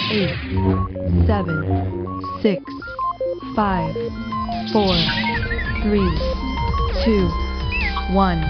8, 7, 6, 5, 4, 3, 2, 1.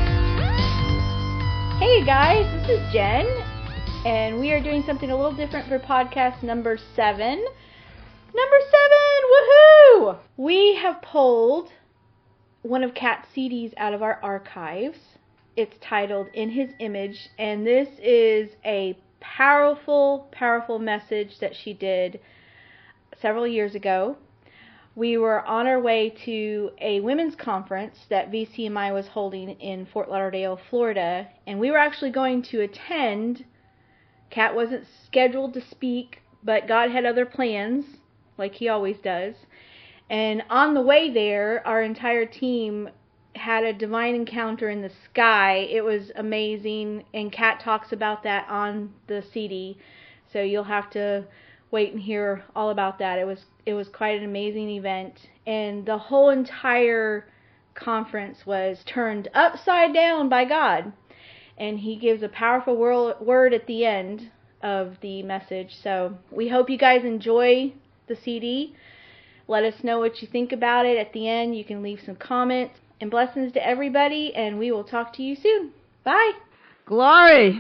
Hey guys, this is Jen, and we are doing something a little different for podcast number 7. Number 7, woohoo! We have pulled one of Kat's CDs out of our archives. It's titled In His Image, and this is a powerful, powerful message that she did several years ago. We were on our way to a women's conference that VCMI was holding in Fort Lauderdale, Florida, and we were actually going to attend. Kat wasn't scheduled to speak, but God had other plans, like He always does. And on the way there, our entire team had a divine encounter in the sky. It was amazing, and Kat talks about that on the CD, so you'll have to wait and hear all about that. It was quite an amazing event, and the whole entire conference was turned upside down by God, and He gives a powerful word at the end of the message. So we hope you guys enjoy the CD. Let us know what you think about it. At the end, you can leave some comments. And blessings to everybody, and we will talk to you soon. Bye. Glory.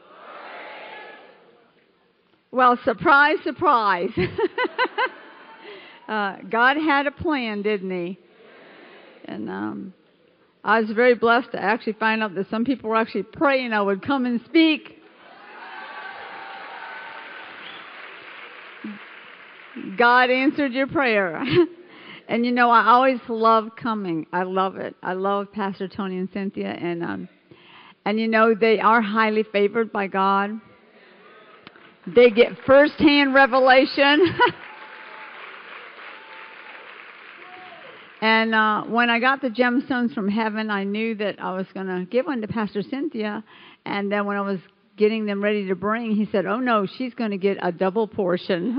Well, surprise, surprise. God had a plan, didn't He? And I was very blessed to actually find out that some people were actually praying I would come and speak. God answered your prayer. And you know, I always love coming. I love it. I love Pastor Tony and Cynthia, and you know, they are highly favored by God. They get first-hand revelation. And when I got the gemstones from heaven, I knew that I was going to give one to Pastor Cynthia. And then when I was getting them ready to bring, he said, "Oh no, she's going to get a double portion."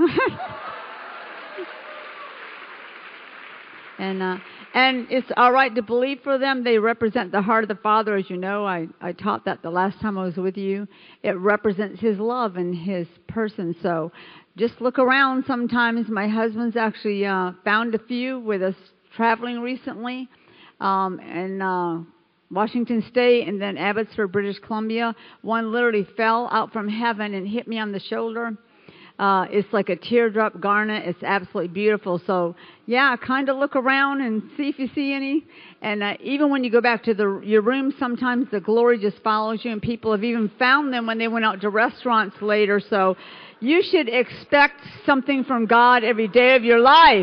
And it's all right to believe for them. They represent the heart of the Father, as you know. I taught that the last time I was with you. It represents His love and His person. So just look around sometimes. My husband's actually found a few with us traveling recently in Washington State and then Abbotsford, British Columbia. One literally fell out from heaven and hit me on the shoulder. It's like a teardrop garnet. It's absolutely beautiful. So, yeah, kind of look around and see if you see any. And even when you go back to your room, sometimes the glory just follows you. And people have even found them when they went out to restaurants later. So you should expect something from God every day of your life.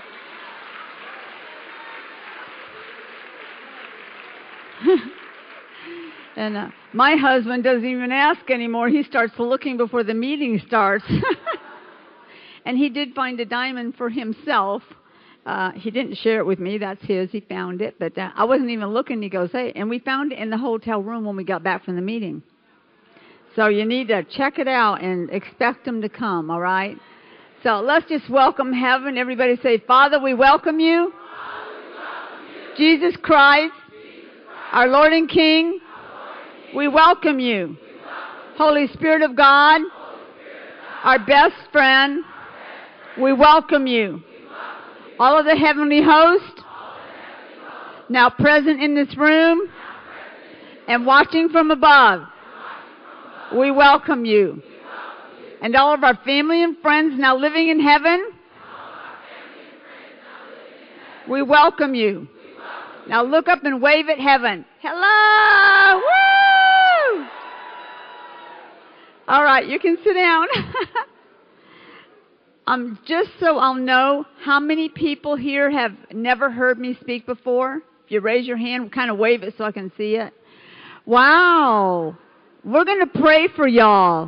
And my husband doesn't even ask anymore. He starts looking before the meeting starts. And he did find a diamond for himself. He didn't share it with me. That's his. He found it. But I wasn't even looking. He goes, "Hey," and we found it in the hotel room when we got back from the meeting. So you need to check it out and expect him to come, all right? So let's just welcome heaven. Everybody say, "Father, we welcome you. Father, we welcome you. Jesus Christ, our Lord and King. We welcome you. Holy Spirit of God, our best friend, we welcome you. All of the heavenly host, now present in this room and watching from above, we welcome you. And all of our family and friends now living in heaven, we welcome you. Now look up and wave at heaven. Hello! Woo! All right, you can sit down. Just so I'll know, how many people here have never heard me speak before? If you raise your hand, kind of wave it so I can see it. Wow. We're going to pray for y'all.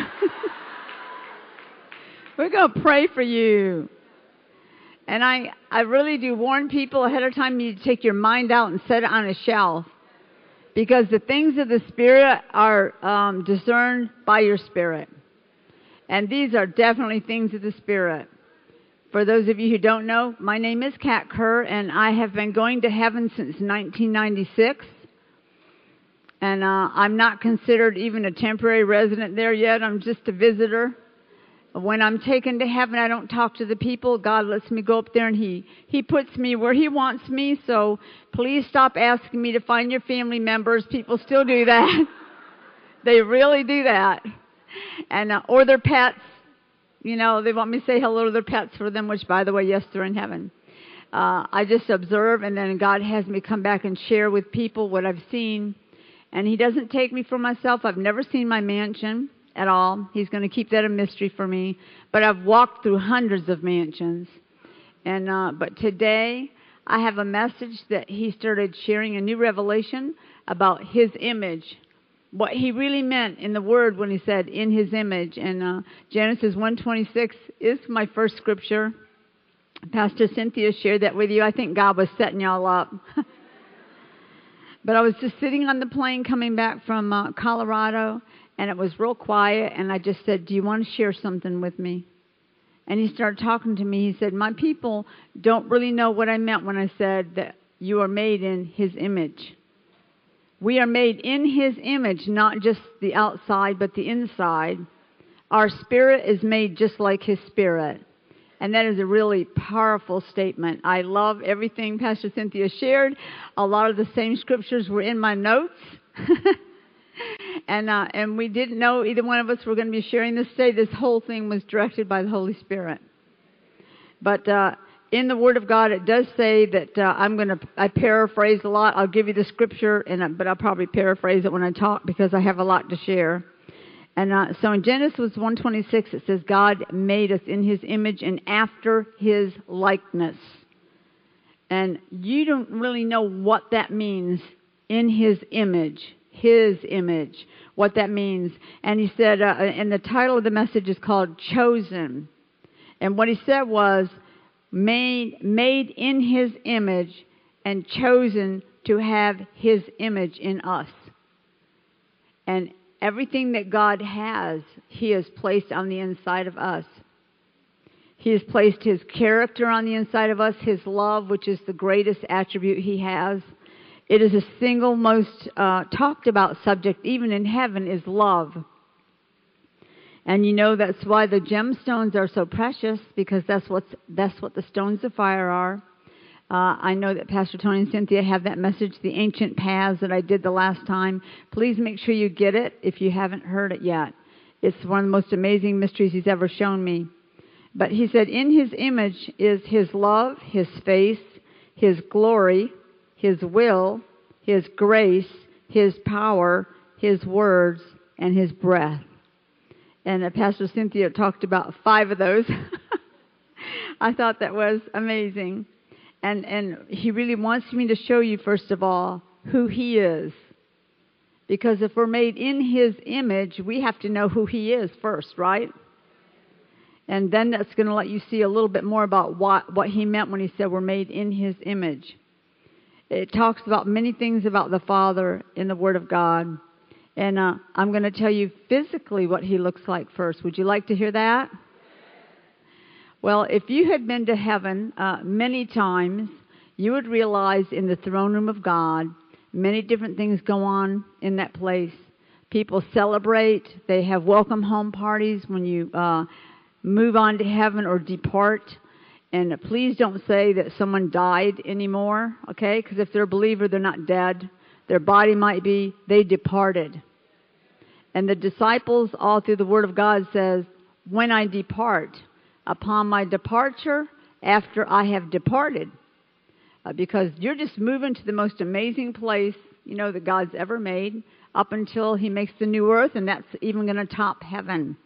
We're going to pray for you. And I really do warn people ahead of time, you need to take your mind out and set it on a shelf. Because the things of the Spirit are discerned by your spirit. And these are definitely things of the Spirit. For those of you who don't know, my name is Kat Kerr, and I have been going to heaven since 1996. And I'm not considered even a temporary resident there yet. I'm just a visitor. when I'm taken to heaven, I don't talk to the people. God lets me go up there, and He puts me where He wants me. So please stop asking me to find your family members. People still do that. They really do that. And or their pets. You know, they want me to say hello to their pets for them, which, by the way, yes, they're in heaven. I just observe, and then God has me come back and share with people what I've seen. And He doesn't take me for myself. I've never seen my mansion at all. He's going to keep that a mystery for me. But I've walked through hundreds of mansions. And but today, I have a message that He started sharing, a new revelation about His image. What He really meant in the Word when He said, in His image. And Genesis 1:26 is my first scripture. Pastor Cynthia shared that with you. I think God was setting y'all up. But I was just sitting on the plane coming back from Colorado, and it was real quiet, and I just said, do you want to share something with me? And he started talking to me. He said, my people don't really know what I meant when I said that you are made in His image. We are made in His image, not just the outside, but the inside. Our spirit is made just like His spirit. And that is a really powerful statement. I love everything Pastor Cynthia shared. A lot of the same scriptures were in my notes. And we didn't know either one of us were going to be sharing this today. This whole thing was directed by the Holy Spirit. But in the Word of God, it does say that I paraphrase a lot. I'll give you the scripture, but I'll probably paraphrase it when I talk because I have a lot to share. And so in Genesis 1:26, it says, God made us in His image and after His likeness. And you don't really know what that means, in His image, what that means. And he said, and the title of the message is called Chosen. And what he said was, made in His image and chosen to have His image in us. And everything that God has, He has placed on the inside of us. He has placed His character on the inside of us, His love, which is the greatest attribute He has. It is the single most talked about subject, even in heaven, is love. And you know that's why the gemstones are so precious, because that's what the stones of fire are. I know that Pastor Tony and Cynthia have that message, The Ancient Paths, that I did the last time. Please make sure you get it if you haven't heard it yet. It's one of the most amazing mysteries He's ever shown me. But he said, in His image is His love, His face, His glory, His will, His grace, His power, His words, and His breath. And Pastor Cynthia talked about 5 of those. I thought that was amazing. And He really wants me to show you, first of all, who He is. Because if we're made in His image, we have to know who He is first, right? And then that's going to let you see a little bit more about what He meant when He said we're made in His image. It talks about many things about the Father in the Word of God. And I'm going to tell you physically what He looks like first. Would you like to hear that? Well, if you had been to heaven many times, you would realize in the throne room of God, many different things go on in that place. People celebrate. They have welcome home parties when you move on to heaven or depart. And please don't say that someone died anymore, okay? Because if they're a believer, they're not dead. Their body might be, they departed. And the disciples, all through the Word of God, says, when I depart, upon my departure, after I have departed. Because you're just moving to the most amazing place, you know, that God's ever made, up until He makes the new earth, and that's even going to top heaven.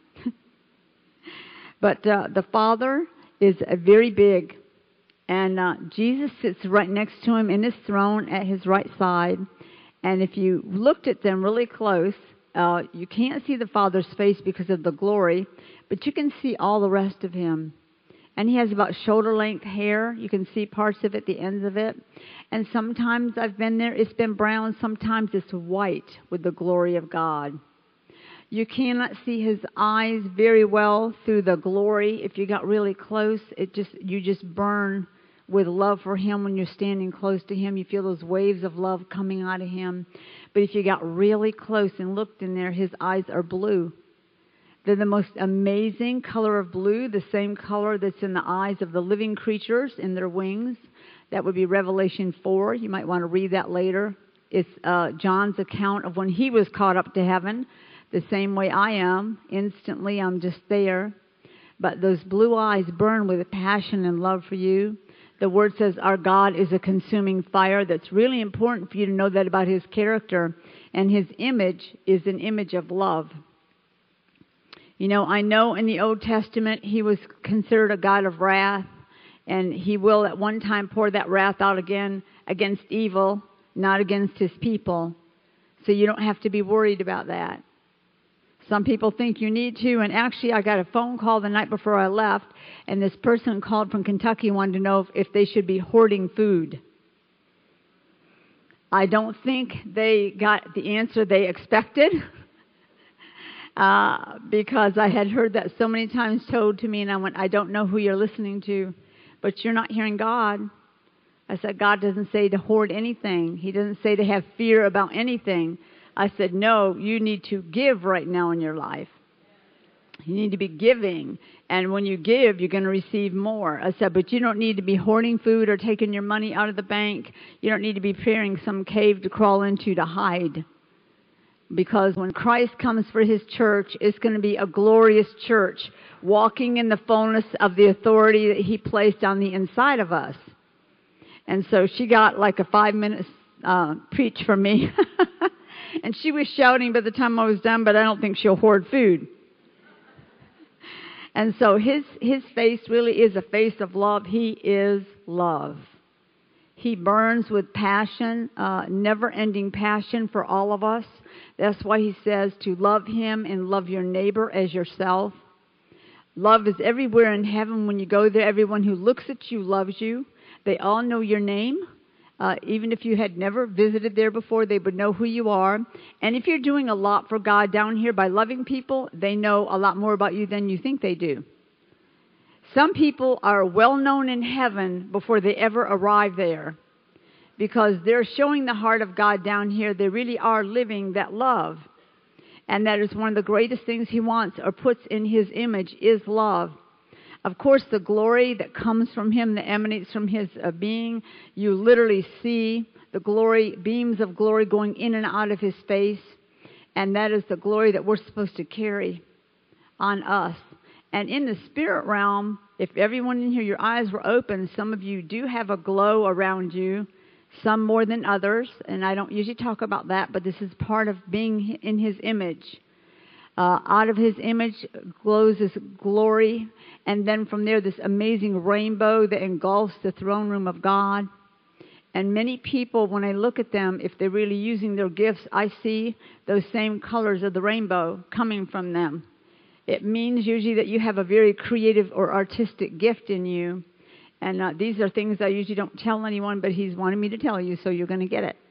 But the Father is very big, and Jesus sits right next to Him in His throne at His right side. And if you looked at them really close, you can't see the Father's face because of the glory, but you can see all the rest of Him. And He has about shoulder-length hair. You can see parts of it, the ends of it. And sometimes I've been there, it's been brown. Sometimes it's white with the glory of God. You cannot see His eyes very well through the glory. If you got really close, you just burn with love for Him when you're standing close to Him. You feel those waves of love coming out of Him. But if you got really close and looked in there, His eyes are blue. They're the most amazing color of blue, the same color that's in the eyes of the living creatures in their wings. That would be Revelation 4. You might want to read that later. It's John's account of when he was caught up to heaven, the same way I am. Instantly, I'm just there. But those blue eyes burn with passion and love for you. The Word says our God is a consuming fire. That's really important for you to know that about His character. And His image is an image of love. You know, I know in the Old Testament He was considered a God of wrath. And He will at one time pour that wrath out again against evil, not against His people. So you don't have to be worried about that. Some people think you need to, and actually I got a phone call the night before I left, and this person called from Kentucky wanted to know if they should be hoarding food. I don't think they got the answer they expected, because I had heard that so many times told to me, and I went, I don't know who you're listening to, but you're not hearing God. I said, God doesn't say to hoard anything. He doesn't say to have fear about anything. I said, no, you need to give right now in your life. You need to be giving. And when you give, you're going to receive more. I said, but you don't need to be hoarding food or taking your money out of the bank. You don't need to be preparing some cave to crawl into to hide. Because when Christ comes for His church, it's going to be a glorious church, walking in the fullness of the authority that He placed on the inside of us. And so she got like a 5-minute preach from me. And she was shouting by the time I was done, but I don't think she'll hoard food. And so his face really is a face of love. He is love. He burns with passion, never-ending passion for all of us. That's why He says to love Him and love your neighbor as yourself. Love is everywhere in heaven. When you go there, everyone who looks at you loves you. They all know your name. Even if you had never visited there before, they would know who you are. And if you're doing a lot for God down here by loving people, they know a lot more about you than you think they do. Some people are well known in heaven before they ever arrive there, because they're showing the heart of God down here. They really are living that love. And that is one of the greatest things He wants or puts in His image is love. Of course, the glory that comes from Him, that emanates from His being, you literally see the glory, beams of glory going in and out of His face. And that is the glory that we're supposed to carry on us. And in the spirit realm, if everyone in here, your eyes were open, some of you do have a glow around you, some more than others. And I don't usually talk about that, but this is part of being in His image. Out of His image glows this glory. And then from there, this amazing rainbow that engulfs the throne room of God. And many people, when I look at them, if they're really using their gifts, I see those same colors of the rainbow coming from them. It means usually that you have a very creative or artistic gift in you. And these are things I usually don't tell anyone, but He's wanted me to tell you, so you're going to get it.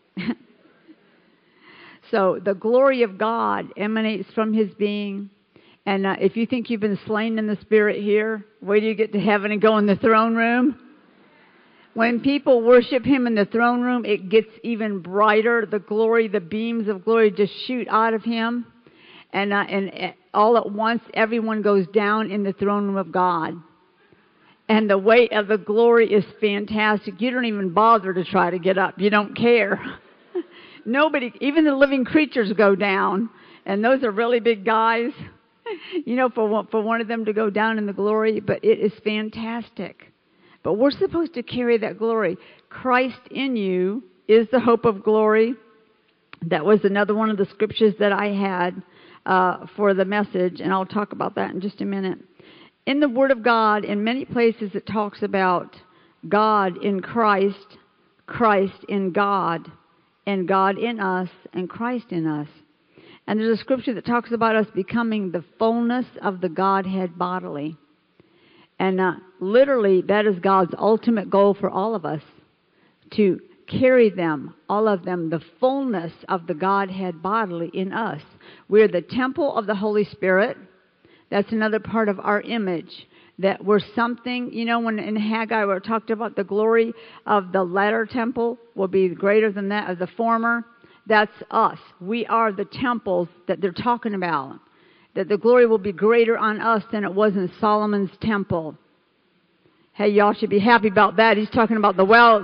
So the glory of God emanates from His being. And if you think you've been slain in the Spirit here, wait till you get to heaven and go in the throne room. When people worship Him in the throne room, it gets even brighter. The glory, the beams of glory just shoot out of Him. And all at once, everyone goes down in the throne room of God. And the weight of the glory is fantastic. You don't even bother to try to get up. You don't care. Nobody, even the living creatures go down. And those are really big guys, you know, for one of them to go down in the glory. But it is fantastic. But we're supposed to carry that glory. Christ in you is the hope of glory. That was another one of the scriptures that I had for the message. And I'll talk about that in just a minute. In the Word of God, in many places it talks about God in Christ, Christ in God, and God in us, and Christ in us. And there's a scripture that talks about us becoming the fullness of the Godhead bodily. And literally, that is God's ultimate goal for all of us, to carry them, all of them, the fullness of the Godhead bodily in us. We're the temple of the Holy Spirit. That's another part of our image, that we're something, you know, when in Haggai we talked about the glory of the latter temple will be greater than that of the former. That's us. We are the temples that they're talking about. that the glory will be greater on us than it was in Solomon's temple. Hey, y'all should be happy about that. He's talking about the wealth.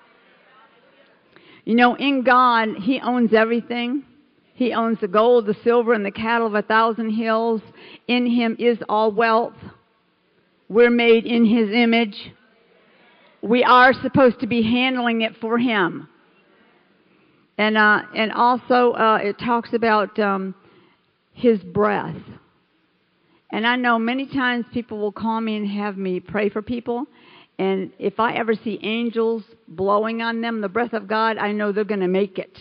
You know, in God, He owns everything. He owns the gold, the silver, and the cattle of 1,000 hills. In Him is all wealth. We're made in His image. We are supposed to be handling it for Him. And also it talks about His breath. And I know many times people will call me and have me pray for people. And if I ever see angels blowing on them, the breath of God, I know they're going to make it.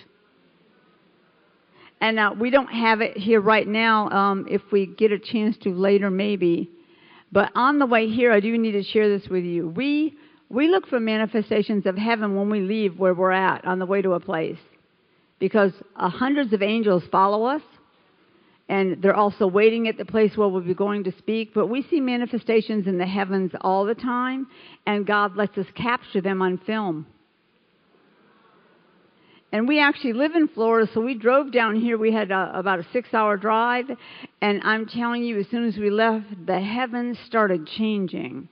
And we don't have it here right now. If we get a chance to later, maybe. But on the way here, I do need to share this with you. We look for manifestations of heaven when we leave where we're at on the way to a place. Because hundreds of angels follow us. And they're also waiting at the place where we'll be going to speak. But we see manifestations in the heavens all the time. And God lets us capture them on film. And we actually live in Florida, so we drove down here. We had about a 6-hour drive. And I'm telling you, as soon as we left, the heavens started changing.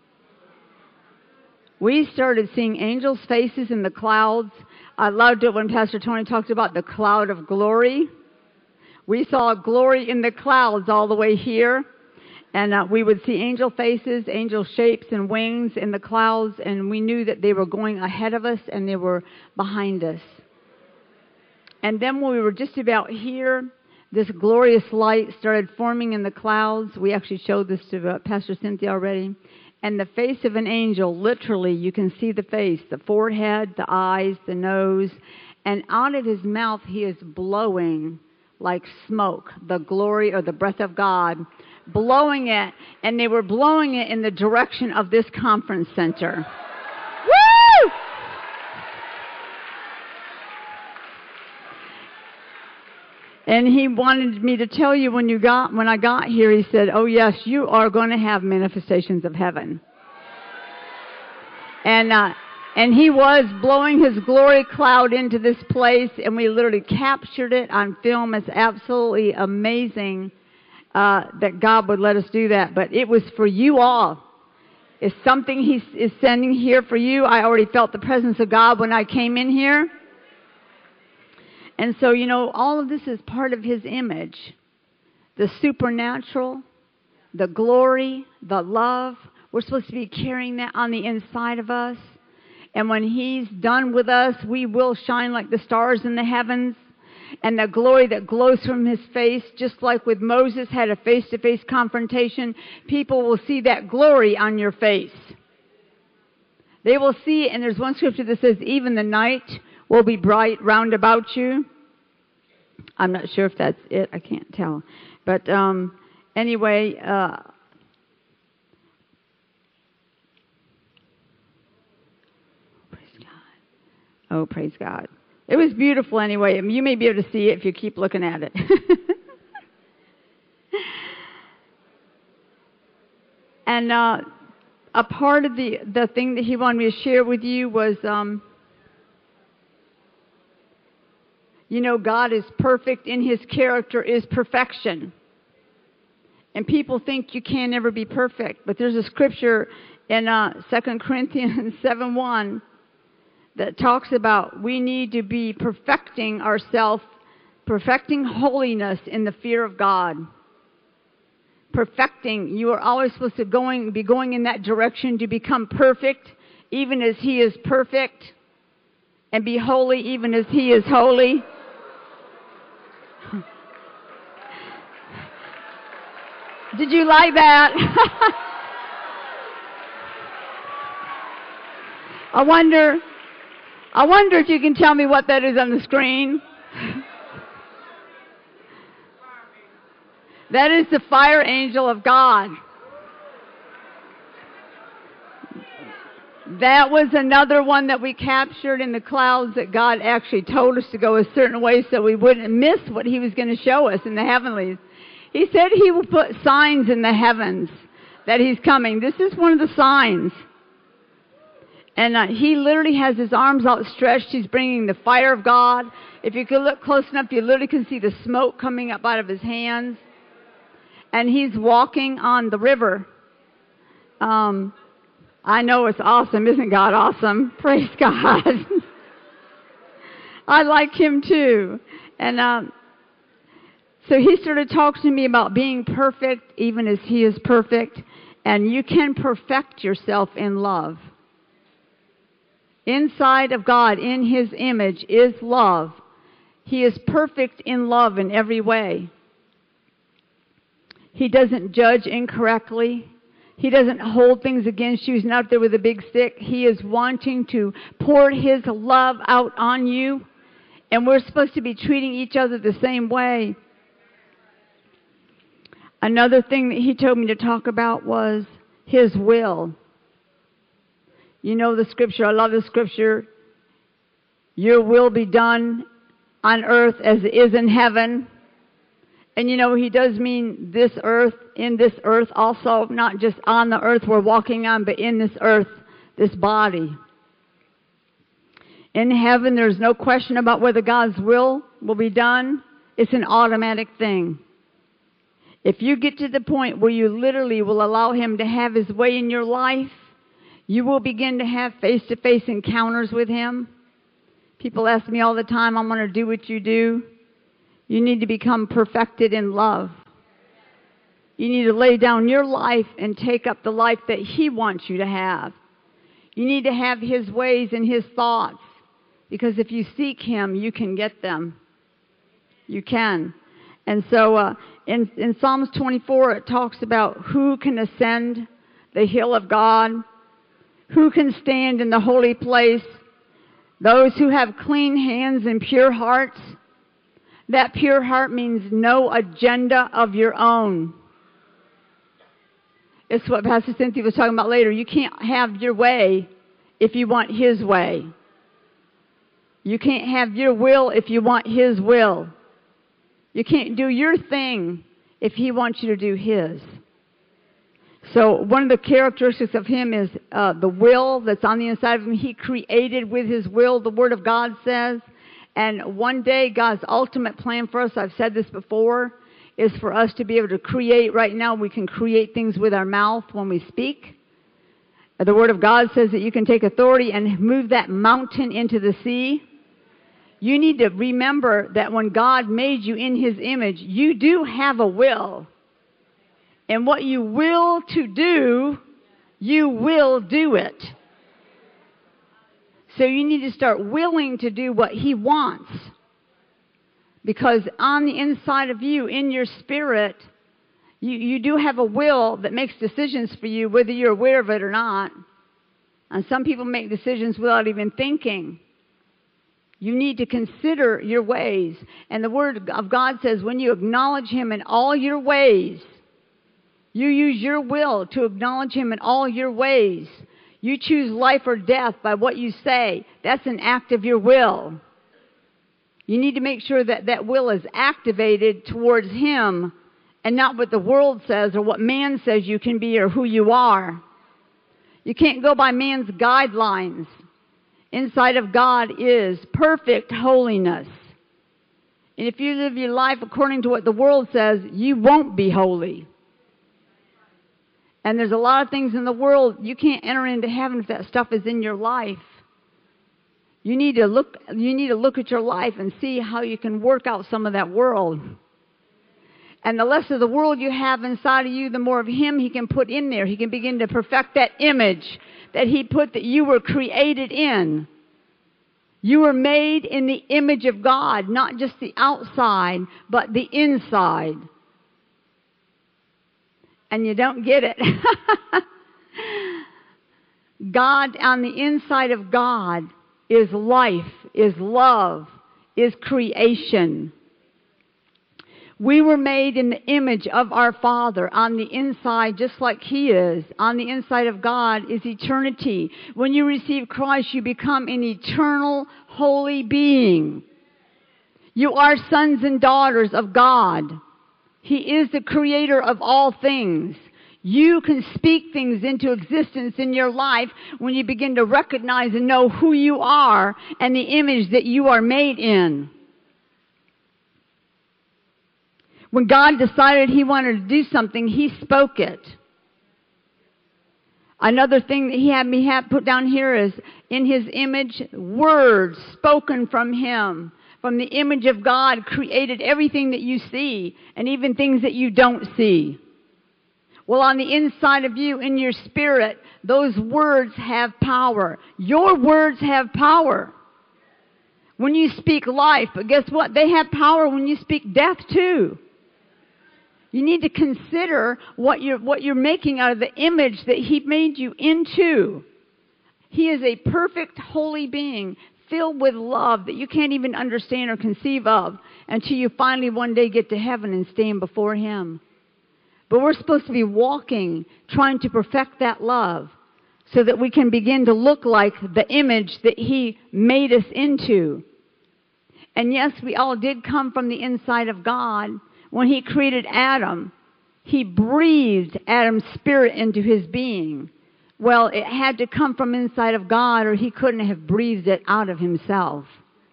We started seeing angels' faces in the clouds. I loved it when Pastor Tony talked about the cloud of glory. We saw glory in the clouds all the way here. And we would see angel faces, angel shapes and wings in the clouds. And we knew that they were going ahead of us and they were behind us. And then when we were just about here, this glorious light started forming in the clouds. We actually showed this to Pastor Cynthia already. And the face of an angel, literally, you can see the face, the forehead, the eyes, the nose. And out of his mouth, he is blowing like smoke, the glory or the breath of God, blowing it. And they were blowing it in the direction of this conference center. Woo! And he wanted me to tell you when I got here, he said, oh yes, you are going to have manifestations of heaven. And he was blowing his glory cloud into this place, and we literally captured it on film. It's absolutely amazing that God would let us do that. But it was for you all. It's something He is sending here for you. I already felt the presence of God when I came in here. And so, you know, all of this is part of His image. The supernatural, the glory, the love. We're supposed to be carrying that on the inside of us. And when He's done with us, we will shine like the stars in the heavens. And the glory that glows from His face, just like with Moses had a face-to-face confrontation, people will see that glory on your face. They will see it, and there's one scripture that says, even the night will be bright round about you. I'm not sure if that's it. I can't tell. But anyway, praise God. Oh, praise God. It was beautiful anyway. I mean, you may be able to see it if you keep looking at it. And a part of the thing that he wanted me to share with you was, you know, God is perfect. In His character is perfection. And people think you can never be perfect. But there's a scripture in 2 Corinthians 7:1 that talks about we need to be perfecting ourselves, perfecting holiness in the fear of God. Perfecting. You are always supposed to be going in that direction to become perfect, even as He is perfect. And be holy, even as He is holy. Did you like that? I wonder if you can tell me what that is on the screen. That is the fire angel of God. That was another one that we captured in the clouds that God actually told us to go a certain way so we wouldn't miss what He was going to show us in the heavenlies. He said He will put signs in the heavens that He's coming. This is one of the signs. And He literally has His arms outstretched. He's bringing the fire of God. If you could look close enough, you literally can see the smoke coming up out of His hands. and he's walking on the river. I know it's awesome. Isn't God awesome? Praise God. I like him too. And so he started talking to me about being perfect, even as he is perfect. And you can perfect yourself in love. Inside of God, in his image, is love. He is perfect in love in every way. He doesn't judge incorrectly. He doesn't hold things against you. He's not up there with a big stick. He is wanting to pour his love out on you. And we're supposed to be treating each other the same way. Another thing that he told me to talk about was his will. You know the scripture. I love the scripture. Your will be done on earth as it is in heaven. And you know, he does mean this earth, in this earth also, not just on the earth we're walking on, but in this earth, this body. In heaven, there's no question about whether God's will be done. It's an automatic thing. If you get to the point where you literally will allow him to have his way in your life, you will begin to have face-to-face encounters with him. People ask me all the time, I'm going to do what you do. You need to become perfected in love. You need to lay down your life and take up the life that he wants you to have. You need to have his ways and his thoughts. Because if you seek him, you can get them. You can. And so in Psalms 24, it talks about who can ascend the hill of God, who can stand in the holy place, those who have clean hands and pure hearts. That pure heart means no agenda of your own. It's what Pastor Cynthia was talking about later. You can't have your way if you want his way. You can't have your will if you want his will. You can't do your thing if he wants you to do his. So one of the characteristics of him is the will that's on the inside of him. He created with his will, the Word of God says. And one day, God's ultimate plan for us, I've said this before, is for us to be able to create. Right now, we can create things with our mouth when we speak. The Word of God says that you can take authority and move that mountain into the sea. You need to remember that when God made you in his image, you do have a will. And what you will to do, you will do it. So you need to start willing to do what he wants. Because on the inside of you, in your spirit, you do have a will that makes decisions for you, whether you're aware of it or not. And some people make decisions without even thinking. You need to consider your ways. And the Word of God says when you acknowledge him in all your ways, you use your will to acknowledge him in all your ways. You choose life or death by what you say. That's an act of your will. You need to make sure that that will is activated towards him and not what the world says or what man says you can be or who you are. You can't go by man's guidelines. Inside of God is perfect holiness. And if you live your life according to what the world says, you won't be holy. And there's a lot of things in the world, you can't enter into heaven if that stuff is in your life. You need to look at your life and see how you can work out some of that world. And the less of the world you have inside of you, the more of him he can put in there. He can begin to perfect that image that he put that you were created in. You were made in the image of God, not just the outside, but the inside. And you don't get it. God, on the inside of God, is life, is love, is creation. We were made in the image of our Father on the inside, just like he is. On the inside of God is eternity. When you receive Christ, you become an eternal, holy being. You are sons and daughters of God. He is the creator of all things. You can speak things into existence in your life when you begin to recognize and know who you are and the image that you are made in. When God decided he wanted to do something, he spoke it. Another thing that he had me put down here is, in his image, words spoken from him. From the image of God, created everything that you see, and even things that you don't see. Well, on the inside of you, in your spirit, those words have power. Your words have power. When you speak life, but guess what? They have power when you speak death too. You need to consider what you're making out of the image that he made you into. He is a perfect, holy being, filled with love that you can't even understand or conceive of until you finally one day get to heaven and stand before him. But we're supposed to be walking, trying to perfect that love so that we can begin to look like the image that he made us into. And yes, we all did come from the inside of God. When he created Adam, he breathed Adam's spirit into his being. Well, it had to come from inside of God, or he couldn't have breathed it out of himself.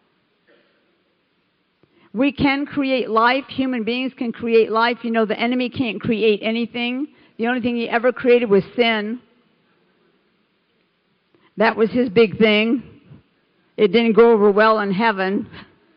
We can create life. Human beings can create life. You know, the enemy can't create anything. The only thing he ever created was sin. That was his big thing. It didn't go over well in heaven.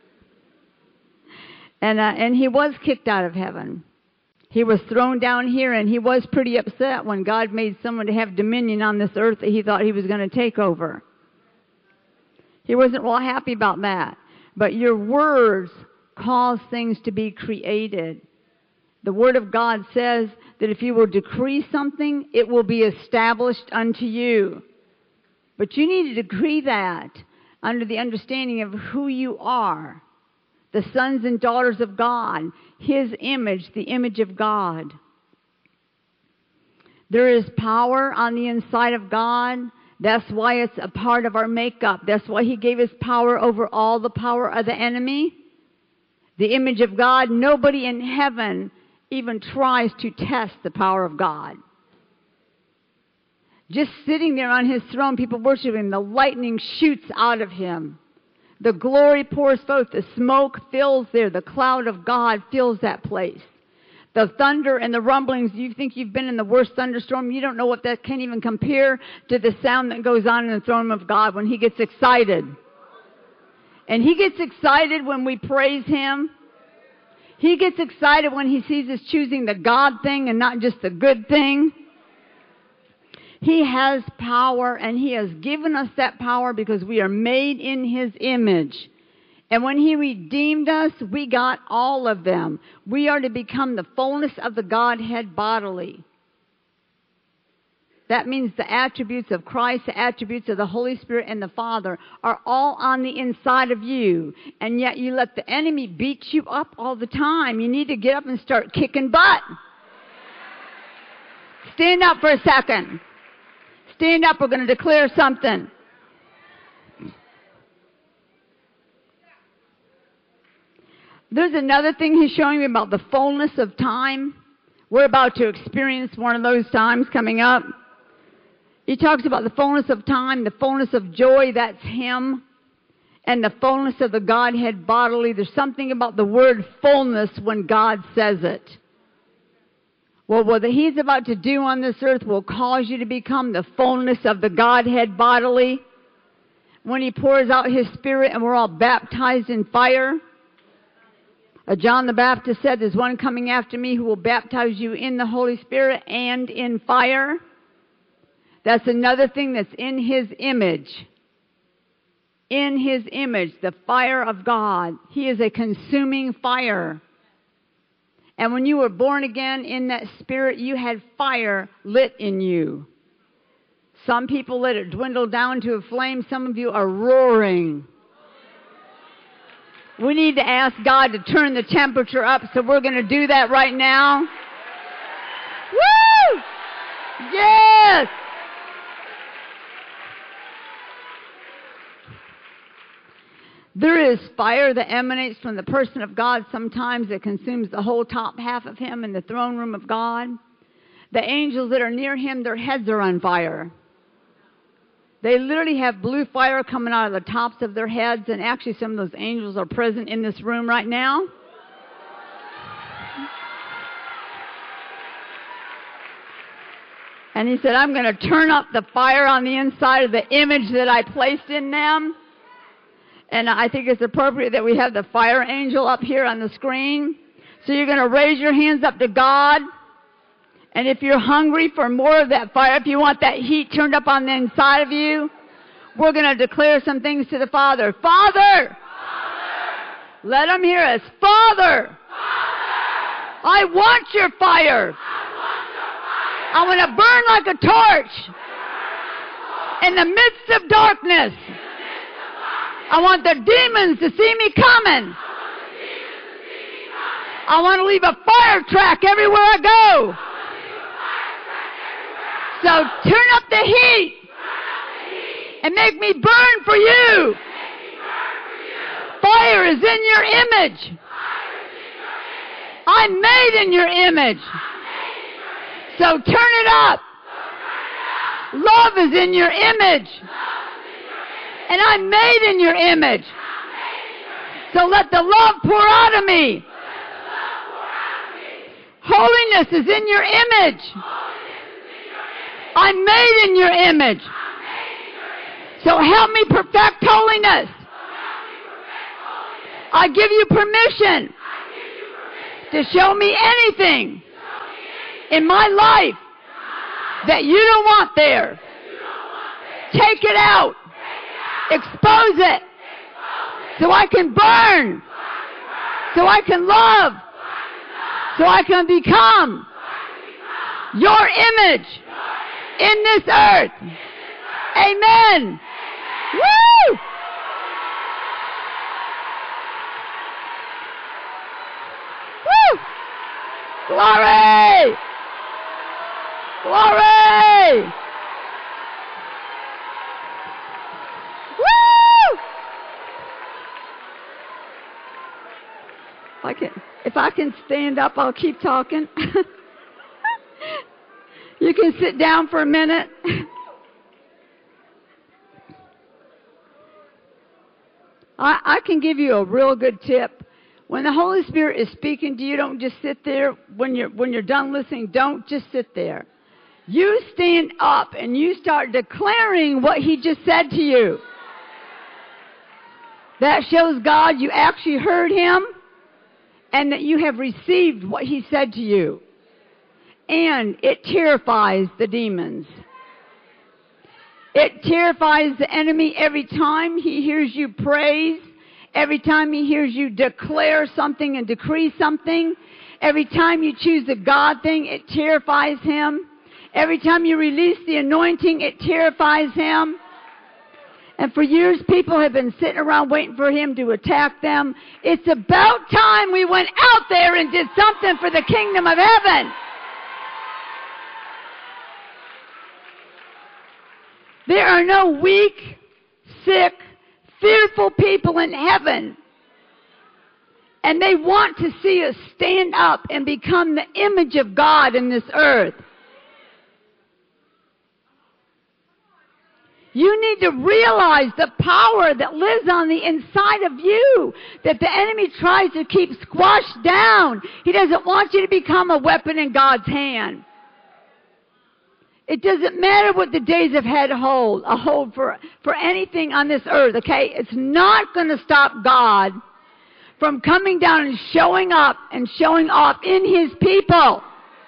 And he was kicked out of heaven. He was thrown down here, and he was pretty upset when God made someone to have dominion on this earth that he thought he was going to take over. He wasn't real happy about that. But your words cause things to be created. The Word of God says that if you will decree something, it will be established unto you. But you need to decree that under the understanding of who you are. The sons and daughters of God, his image, the image of God. There is power on the inside of God. That's why it's a part of our makeup. That's why he gave us power over all the power of the enemy. The image of God, nobody in heaven even tries to test the power of God. Just sitting there on his throne, people worshiping him, the lightning shoots out of him. The glory pours forth. The smoke fills there. The cloud of God fills that place. The thunder and the rumblings, you think you've been in the worst thunderstorm. You don't know what that can even compare to the sound that goes on in the throne of God when he gets excited. And he gets excited when we praise him. He gets excited when he sees us choosing the God thing and not just the good thing. He has power, and he has given us that power because we are made in his image. And when he redeemed us, we got all of them. We are to become the fullness of the Godhead bodily. That means the attributes of Christ, the attributes of the Holy Spirit and the Father are all on the inside of you. And yet you let the enemy beat you up all the time. You need to get up and start kicking butt. Stand up for a second. Stand up, we're going to declare something. There's another thing he's showing me about the fullness of time. We're about to experience one of those times coming up. He talks about the fullness of time, the fullness of joy, that's him, and the fullness of the Godhead bodily. There's something about the word fullness when God says it. Well, what he's about to do on this earth will cause you to become the fullness of the Godhead bodily. When he pours out his Spirit and we're all baptized in fire. John the Baptist said, there's one coming after me who will baptize you in the Holy Spirit and in fire. That's another thing that's in his image. In his image, the fire of God. He is a consuming fire. And when you were born again in that Spirit, you had fire lit in you. Some people let it dwindle down to a flame. Some of you are roaring. We need to ask God to turn the temperature up, so we're going to do that right now. Woo! Yes! There is fire that emanates from the person of God. Sometimes it consumes the whole top half of him in the throne room of God. The angels that are near him, their heads are on fire. They literally have blue fire coming out of the tops of their heads, and actually some of those angels are present in this room right now. And he said, I'm going to turn up the fire on the inside of the image that I placed in them. And I think it's appropriate that we have the fire angel up here on the screen. So you're going to raise your hands up to God. And if you're hungry for more of that fire, if you want that heat turned up on the inside of you, we're going to declare some things to the Father. Father! Let them hear us. Father! I want your fire. I want to burn like a torch in the midst of darkness. I want the demons to see me coming. I want to leave a fire track everywhere I go. So turn up the heat and make me burn for you. Fire is in your image. I'm made in your image. So turn it up. Love is in your image. And I'm made in your image. So let the love pour out of me. Holiness is in your image. I'm made in your image. So help me perfect holiness. I give you permission to show me anything in my life that you don't want there. Take it out. Expose it. So I can burn. So I can love. So I can become your image in this earth. Amen. Woo! Woo! Glory! Glory! Woo! If I can stand up, I'll keep talking. You can sit down for a minute. I can give you a real good tip. When the Holy Spirit is speaking to you, don't just sit there. When you're done listening, don't just sit there. You stand up and you start declaring what He just said to you. That shows God you actually heard Him and that you have received what He said to you. And it terrifies the demons. It terrifies the enemy every time he hears you praise, every time he hears you declare something and decree something, every time you choose the God thing, it terrifies him. Every time you release the anointing, it terrifies him. And for years, people have been sitting around waiting for him to attack them. It's about time we went out there and did something for the kingdom of heaven. There are no weak, sick, fearful people in heaven. And they want to see us stand up and become the image of God in this earth. You need to realize the power that lives on the inside of you, that the enemy tries to keep squashed down. He doesn't want you to become a weapon in God's hand. It doesn't matter what the days have had hold for anything on this earth, okay? It's not going to stop God from coming down and showing up and showing off in His people.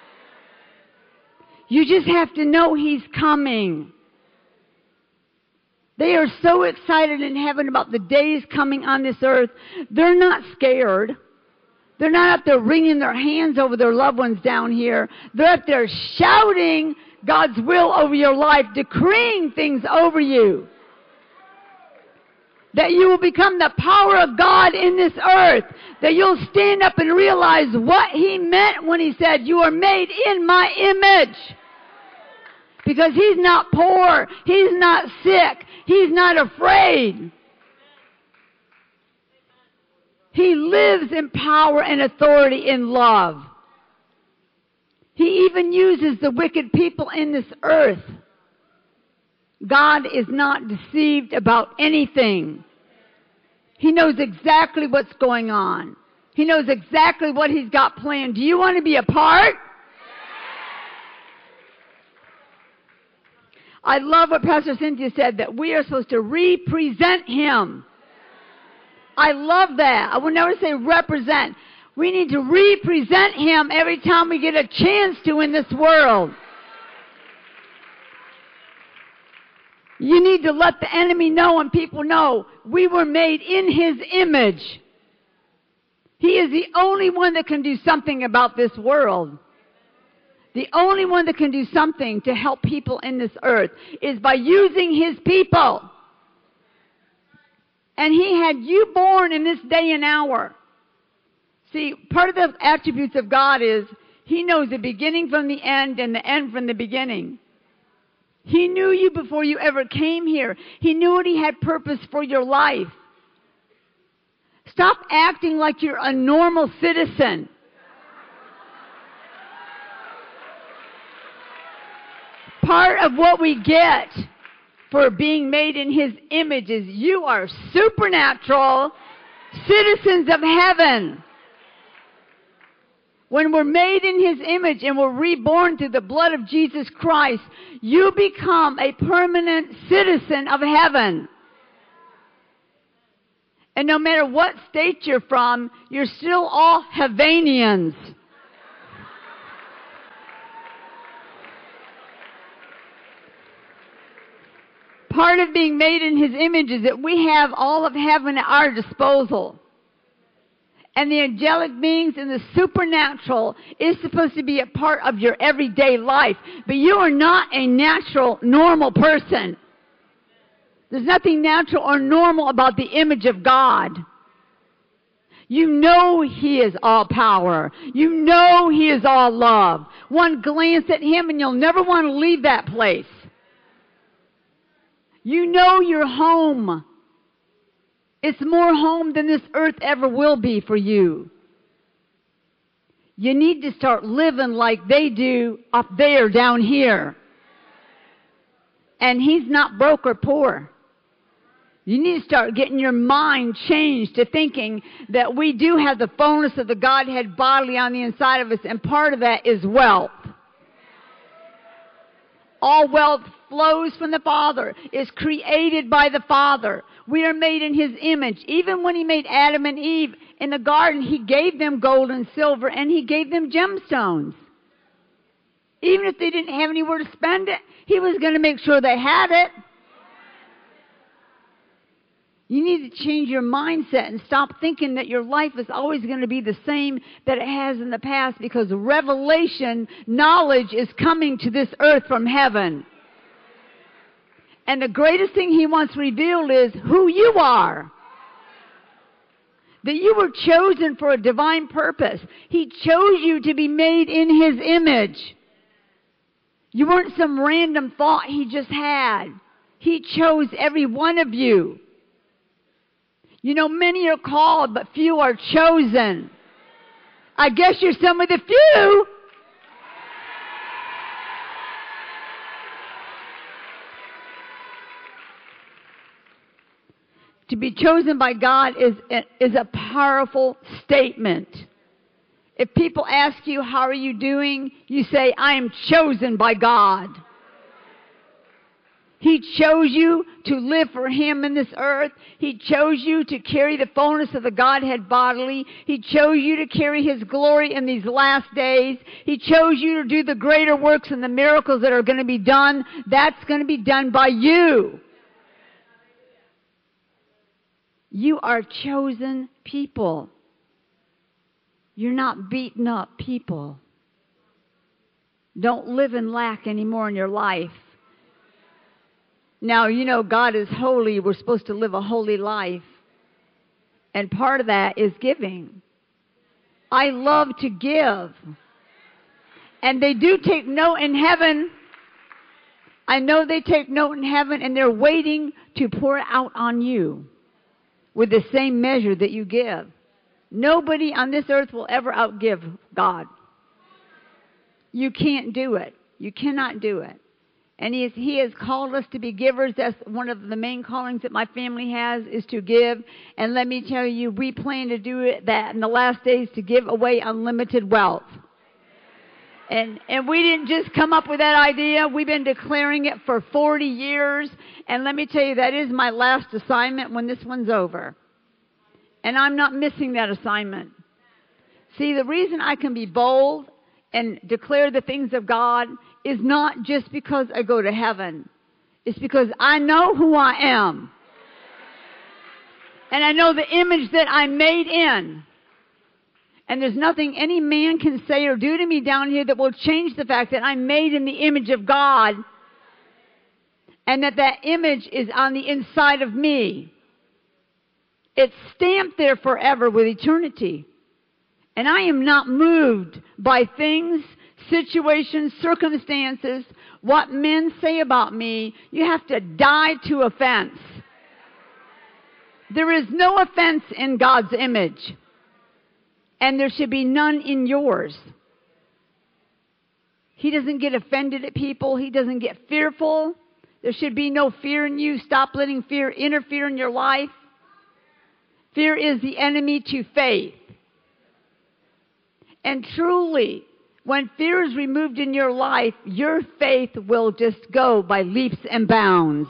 You just have to know He's coming. They are so excited in heaven about the days coming on this earth. They're not scared. They're not up there wringing their hands over their loved ones down here. They're up there shouting God's will over your life, decreeing things over you. That you will become the power of God in this earth. That you'll stand up and realize what He meant when He said, you are made in my image. Because He's not poor. He's not sick. He's not afraid. He lives in power and authority in love. He even uses the wicked people in this earth. God is not deceived about anything. He knows exactly what's going on. He knows exactly what He's got planned. Do you want to be a part? I love what Pastor Cynthia said, that we are supposed to represent Him. I love that. I would never say represent. We need to represent Him every time we get a chance to in this world. You need to let the enemy know and people know we were made in His image. He is the only one that can do something about this world. The only one that can do something to help people in this earth is by using His people. And He had you born in this day and hour. See, part of the attributes of God is He knows the beginning from the end and the end from the beginning. He knew you before you ever came here. He knew what He had purpose for your life. Stop acting like you're a normal citizen. Part of what we get for being made in His image is you are supernatural citizens of heaven. When we're made in His image and we're reborn through the blood of Jesus Christ, you become a permanent citizen of heaven. And no matter what state you're from, you're still all Havanians. Part of being made in His image is that we have all of heaven at our disposal. And the angelic beings and the supernatural is supposed to be a part of your everyday life. But you are not a natural, normal person. There's nothing natural or normal about the image of God. You know He is all power. You know He is all love. One glance at Him and you'll never want to leave that place. You know your home. It's more home than this earth ever will be for you. You need to start living like they do up there down here. And He's not broke or poor. You need to start getting your mind changed to thinking that we do have the fullness of the Godhead bodily on the inside of us, and part of that is wealth. All wealth flows from the Father, is created by the Father. We are made in His image. Even when He made Adam and Eve in the garden, He gave them gold and silver, and He gave them gemstones. Even if they didn't have anywhere to spend it, He was going to make sure they had it. You need to change your mindset and stop thinking that your life is always going to be the same that it has in the past, because revelation, knowledge is coming to this earth from heaven. And the greatest thing He wants revealed is who you are. That you were chosen for a divine purpose. He chose you to be made in His image. You weren't some random thought He just had. He chose every one of you. You know, many are called, but few are chosen. I guess you're some of the few. To be chosen by God is a powerful statement. If people ask you, how are you doing? You say, I am chosen by God. He chose you to live for Him in this earth. He chose you to carry the fullness of the Godhead bodily. He chose you to carry His glory in these last days. He chose you to do the greater works and the miracles that are going to be done. That's going to be done by you. You are chosen people. You're not beaten up people. Don't live in lack anymore in your life. Now, you know, God is holy. We're supposed to live a holy life. And part of that is giving. I love to give. And they do take note in heaven. I know they take note in heaven, and they're waiting to pour it out on you with the same measure that you give. Nobody on this earth will ever outgive God. You can't do it. You cannot do it. And He has called us to be givers. That's one of the main callings that my family has, is to give. And let me tell you, we plan to do that in the last days, to give away unlimited wealth. And we didn't just come up with that idea. We've been declaring it for 40 years. And let me tell you, that is my last assignment when this one's over. And I'm not missing that assignment. See, the reason I can be bold and declare the things of God is not just because I go to heaven. It's because I know who I am. And I know the image that I'm made in. And there's nothing any man can say or do to me down here that will change the fact that I'm made in the image of God. And that image is on the inside of me. It's stamped there forever with eternity. And I am not moved by things, situations, circumstances, what men say about me. You have to die to offense. There is no offense in God's image. And there should be none in yours. He doesn't get offended at people. He doesn't get fearful. There should be no fear in you. Stop letting fear interfere in your life. Fear is the enemy to faith. And truly, when fear is removed in your life, your faith will just go by leaps and bounds.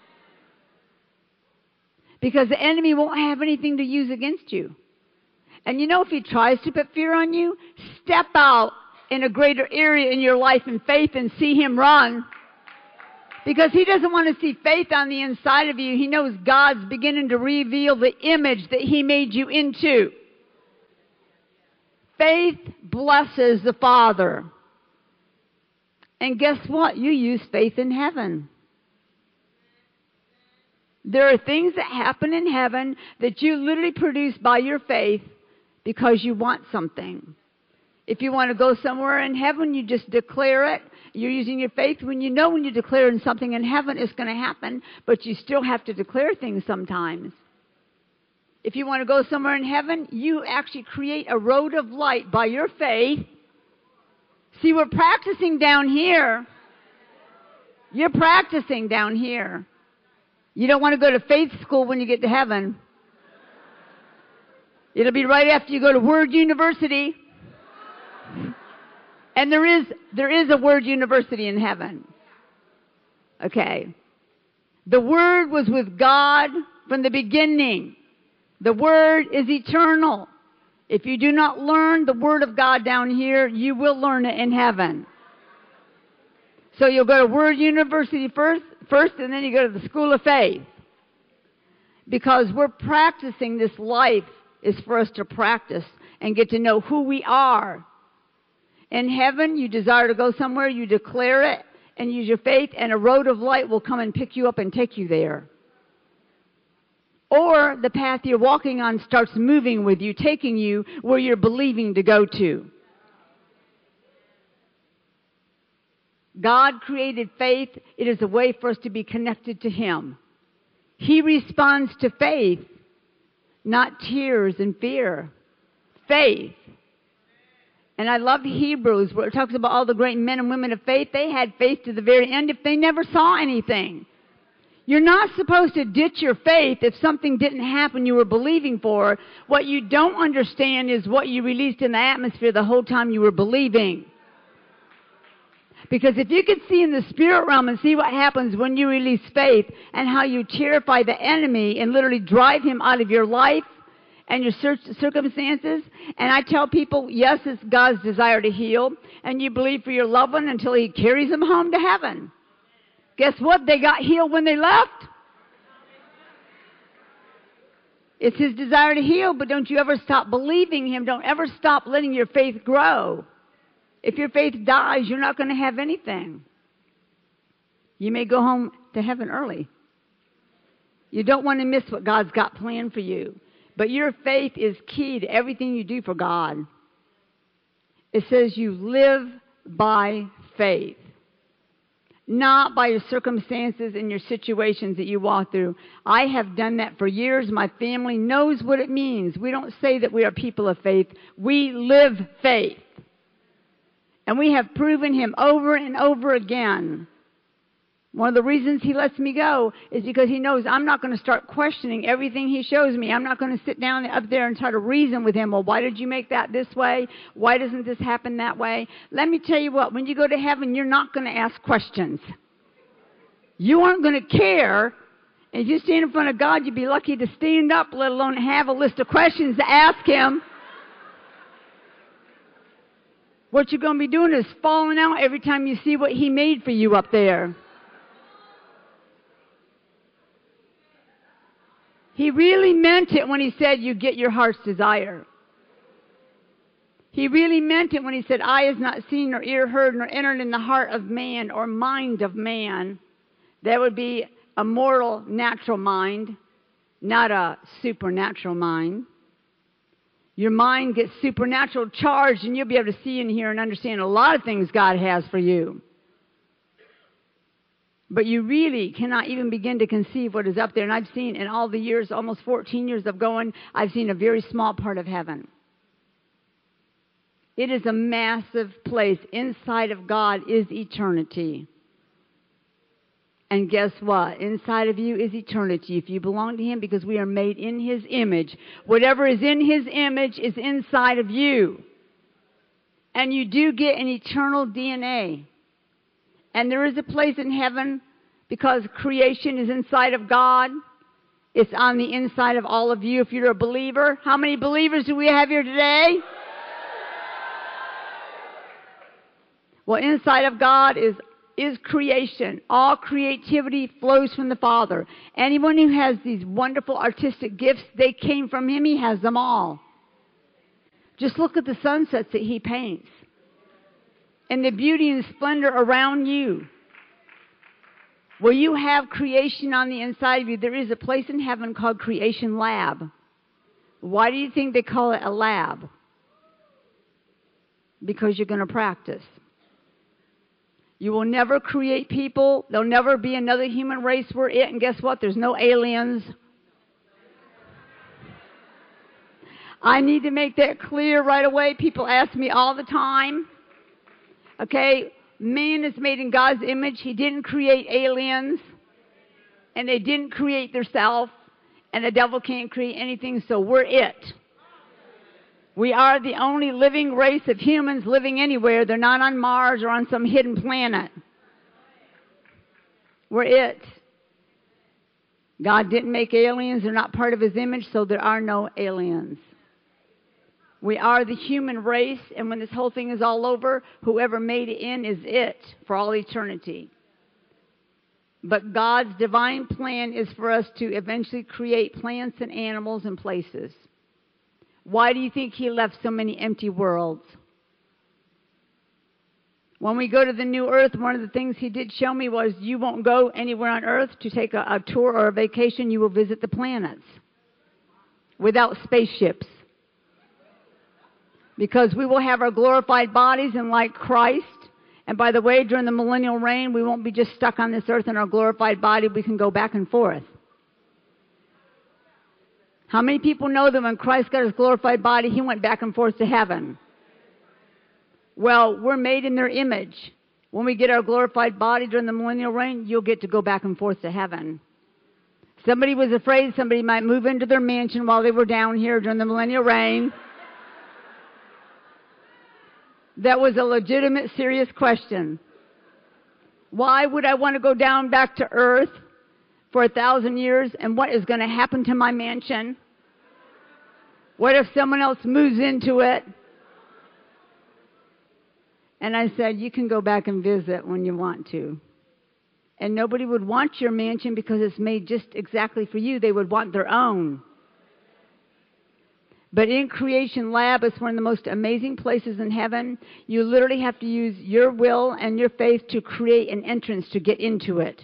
Because the enemy won't have anything to use against you. And you know, if he tries to put fear on you, step out in a greater area in your life in faith and see him run. Because he doesn't want to see faith on the inside of you. He knows God's beginning to reveal the image that he made you into. Faith blesses the Father. And guess what? You use faith in heaven. There are things that happen in heaven that you literally produce by your faith because you want something. If you want to go somewhere in heaven, you just declare it. You're using your faith. When you declare something in heaven, it's going to happen, but you still have to declare things sometimes. If you want to go somewhere in heaven, you actually create a road of light by your faith. See, we're practicing down here. You're practicing down here. You don't want to go to faith school when you get to heaven. It'll be right after you go to Word University. And there is a Word University in heaven. Okay. The Word was with God from the beginning. The Word is eternal. If you do not learn the Word of God down here, you will learn it in heaven. So you'll go to Word University first, and then you go to the School of Faith. Because we're practicing this life is for us to practice and get to know who we are. In heaven, you desire to go somewhere, you declare it, and use your faith, and a road of light will come and pick you up and take you there. Or the path you're walking on starts moving with you, taking you where you're believing to go to. God created faith. It is a way for us to be connected to Him. He responds to faith, not tears and fear. Faith. And I love Hebrews, where it talks about all the great men and women of faith. They had faith to the very end if they never saw anything. You're not supposed to ditch your faith if something didn't happen you were believing for. What you don't understand is what you released in the atmosphere the whole time you were believing. Because if you could see in the spirit realm and see what happens when you release faith and how you terrify the enemy and literally drive him out of your life and your circumstances. And I tell people, yes, it's God's desire to heal. And you believe for your loved one until He carries them home to heaven. Guess what? They got healed when they left. It's His desire to heal, but don't you ever stop believing Him. Don't ever stop letting your faith grow. If your faith dies, you're not going to have anything. You may go home to heaven early. You don't want to miss what God's got planned for you. But your faith is key to everything you do for God. It says you live by faith. Not by your circumstances and your situations that you walk through. I have done that for years. My family knows what it means. We don't say that we are people of faith. We live faith. And we have proven Him over and over again. One of the reasons he lets me go is because he knows I'm not going to start questioning everything he shows me. I'm not going to sit down up there and try to reason with him. Well, why did you make that this way? Why doesn't this happen that way? Let me tell you what, when you go to heaven, you're not going to ask questions. You aren't going to care. If you stand in front of God, you'd be lucky to stand up, let alone have a list of questions to ask him. What you're going to be doing is falling out every time you see what he made for you up there. He really meant it when he said you get your heart's desire. He really meant it when he said, eye has not seen nor ear heard nor entered in the heart of man or mind of man. That would be a mortal, natural mind, not a supernatural mind. Your mind gets supernatural charged and you'll be able to see and hear and understand a lot of things God has for you. But you really cannot even begin to conceive what is up there. And I've seen in all the years, almost 14 years of going, I've seen a very small part of heaven. It is a massive place. Inside of God is eternity. And guess what? Inside of you is eternity if you belong to him, because we are made in his image. Whatever is in his image is inside of you. And you do get an eternal DNA. And there is a place in heaven because creation is inside of God. It's on the inside of all of you if you're a believer. How many believers do we have here today? Well, inside of God is creation. All creativity flows from the Father. Anyone who has these wonderful artistic gifts, they came from him. He has them all. Just look at the sunsets that he paints. And the beauty and splendor around you. Well, you have creation on the inside of you. There is a place in heaven called Creation Lab. Why do you think they call it a lab? Because you're going to practice. You will never create people. There'll never be another human race. We're it. And guess what? There's no aliens. I need to make that clear right away. People ask me all the time. Okay, man is made in God's image. He didn't create aliens, and they didn't create theirself, and the devil can't create anything, so we're it. We are the only living race of humans living anywhere. They're not on Mars or on some hidden planet. We're it. God didn't make aliens. They're not part of his image, so there are no aliens. We are the human race, and when this whole thing is all over, whoever made it in is it for all eternity. But God's divine plan is for us to eventually create plants and animals and places. Why do you think he left so many empty worlds? When we go to the new earth, one of the things he did show me was you won't go anywhere on earth to take a tour or a vacation. You will visit the planets without spaceships. Because we will have our glorified bodies and like Christ. And by the way, during the millennial reign, we won't be just stuck on this earth in our glorified body. We can go back and forth. How many people know that when Christ got his glorified body, he went back and forth to heaven? Well, we're made in their image. When we get our glorified body during the millennial reign, you'll get to go back and forth to heaven. Somebody was afraid somebody might move into their mansion while they were down here during the millennial reign. That was a legitimate, serious question. Why would I want to go down back to earth for 1,000 years? And what is going to happen to my mansion? What if someone else moves into it? And I said, you can go back and visit when you want to. And nobody would want your mansion because it's made just exactly for you. They would want their own. But in Creation Lab, it's one of the most amazing places in heaven. You literally have to use your will and your faith to create an entrance to get into it.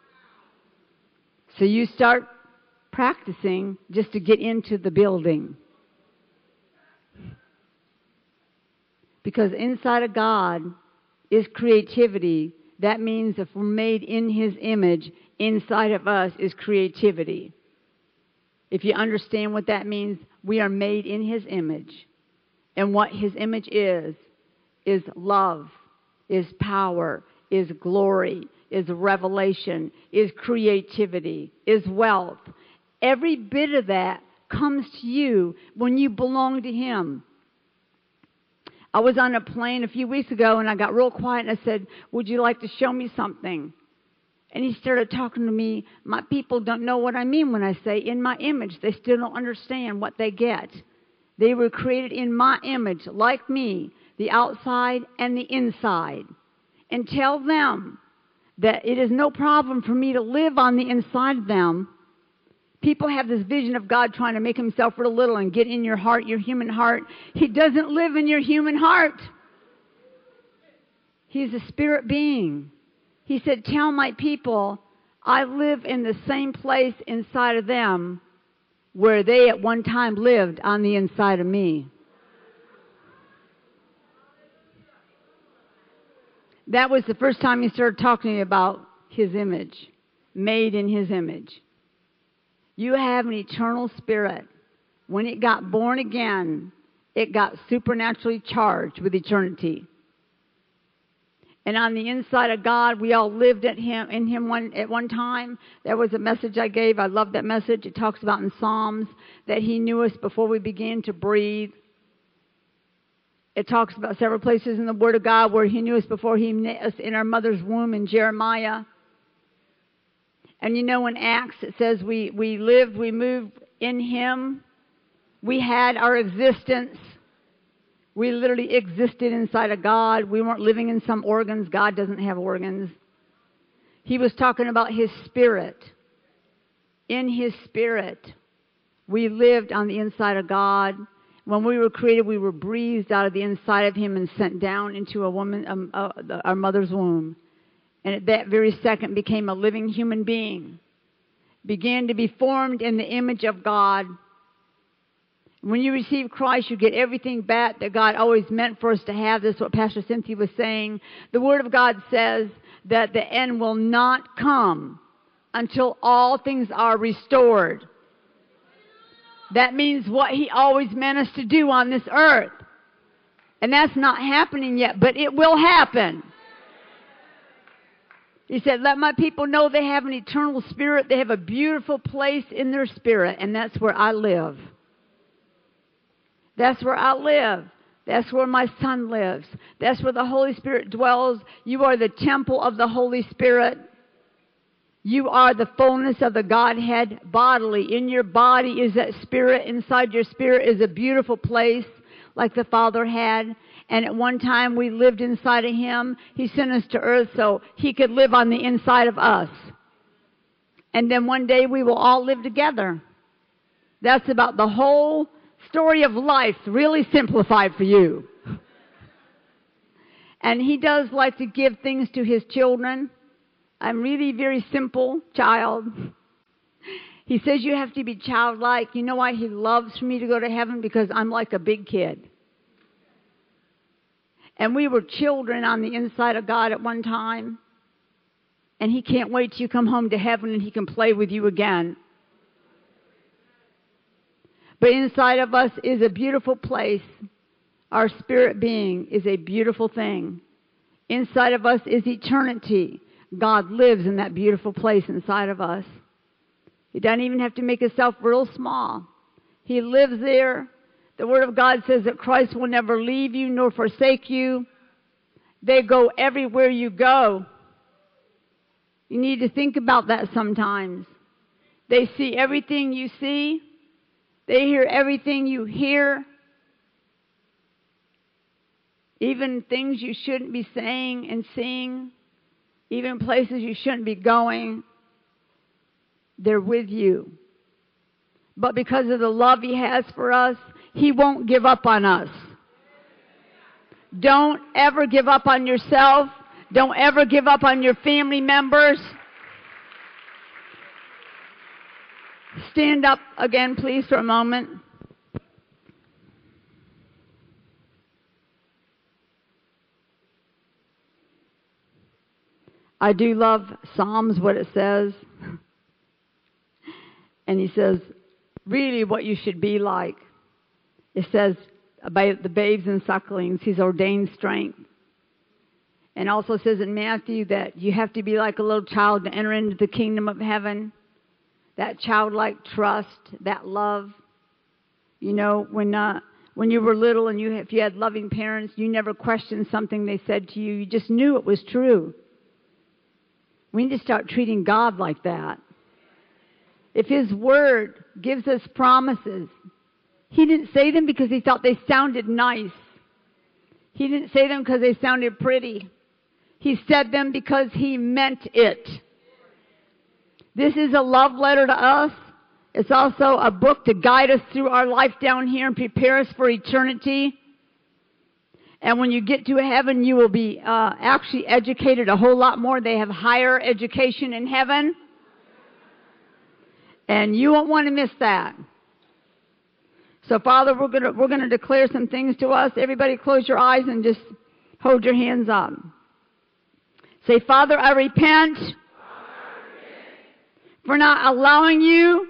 So you start practicing just to get into the building. Because inside of God is creativity. That means if we're made in his image, inside of us is creativity. If you understand what that means, we are made in his image. And what his image is love, is power, is glory, is revelation, is creativity, is wealth. Every bit of that comes to you when you belong to Him. I was on a plane a few weeks ago and I got real quiet and I said, would you like to show me something? And he started talking to me. My people don't know what I mean when I say in my image. They still don't understand what they get. They were created in my image, like me, the outside and the inside. And tell them that it is no problem for me to live on the inside of them. People have this vision of God trying to make Himself real little and get in your heart, your human heart. He doesn't live in your human heart. He's a spirit being. He said, tell my people, I live in the same place inside of them where they at one time lived on the inside of me. That was the first time He started talking to me about His image, made in His image. You have an eternal spirit. When it got born again, it got supernaturally charged with eternity. And on the inside of God, we all lived in Him at one time. There was a message I gave. I love that message. It talks about in Psalms that He knew us before we began to breathe. It talks about several places in the Word of God where He knew us before He knit us in our mother's womb in Jeremiah. And you know, in Acts, it says we lived, we moved in Him. We had our existence. We literally existed inside of God. We weren't living in some organs. God doesn't have organs. He was talking about His Spirit. In His Spirit, we lived on the inside of God. When we were created, we were breathed out of the inside of Him and sent down into a woman, our mother's womb. And at that very second became a living human being. Began to be formed in the image of God. When you receive Christ, you get everything back that God always meant for us to have. This is what Pastor Cynthia was saying. The Word of God says that the end will not come until all things are restored. That means what He always meant us to do on this earth. And that's not happening yet, but it will happen. He said, let my people know they have an eternal spirit. They have a beautiful place in their spirit, and that's where I live. That's where I live. That's where my Son lives. That's where the Holy Spirit dwells. You are the temple of the Holy Spirit. You are the fullness of the Godhead bodily. In your body is that spirit. Inside your spirit is a beautiful place like the Father had. And at one time we lived inside of Him. He sent us to earth so He could live on the inside of us. And then one day we will all live together. That's about the whole story of life, really simplified for you. And He does like to give things to His children. I'm really very simple child. He says you have to be childlike. You know why He loves for me to go to heaven? Because I'm like a big kid. And we were children on the inside of God at one time. And He can't wait till you come home to heaven and He can play with you again. But inside of us is a beautiful place. Our spirit being is a beautiful thing. Inside of us is eternity. God lives in that beautiful place inside of us. He doesn't even have to make Himself real small. He lives there. The Word of God says that Christ will never leave you nor forsake you. They go everywhere you go. You need to think about that sometimes. They see everything you see. They hear everything you hear. Even things you shouldn't be saying and seeing. Even places you shouldn't be going. They're with you. But because of the love He has for us, He won't give up on us. Don't ever give up on yourself. Don't ever give up on your family members. Stand up again, please, for a moment. I do love Psalms, what it says. And he says, really what you should be like. It says about the babes and sucklings, He's ordained strength. And also says in Matthew that you have to be like a little child to enter into the kingdom of heaven. That childlike trust, that love. You know, when you were little and if you had loving parents, you never questioned something they said to you. You just knew it was true. We need to start treating God like that. If His Word gives us promises, He didn't say them because He thought they sounded nice. He didn't say them because they sounded pretty. He said them because He meant it. This is a love letter to us. It's also a book to guide us through our life down here and prepare us for eternity. And when you get to heaven, you will be actually educated a whole lot more. They have higher education in heaven. And you won't want to miss that. So, Father, we're gonna declare some things to us. Everybody close your eyes and just hold your hands up. Say, Father, I repent for not allowing you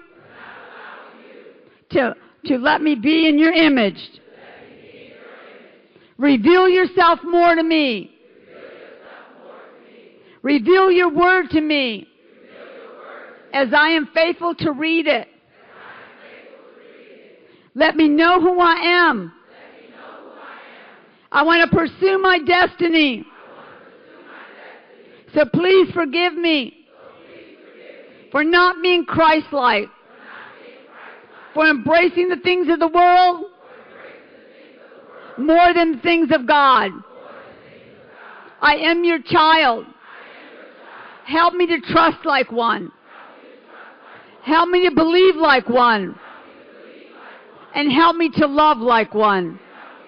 to let me be in your image. Reveal yourself more to me. Reveal your word to me as I am faithful to read it. Let me know who I am. I want to pursue my destiny. So please forgive me for not being Christ-like, for embracing the things of the world more than the things of God. I am your child. Help me to trust like one. Help me to believe like one. And help me to love like one.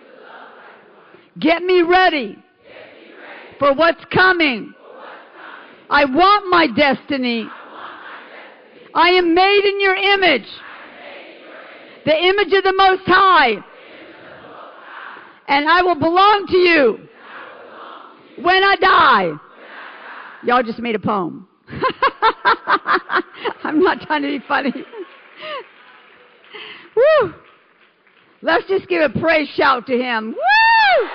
Get me ready for what's coming. I want my destiny. I am made in your image. The image of the Most High. And I will belong to you when I die. Y'all just made a poem. I'm not trying to be funny. Woo! Let's just give a praise shout to Him. Woo!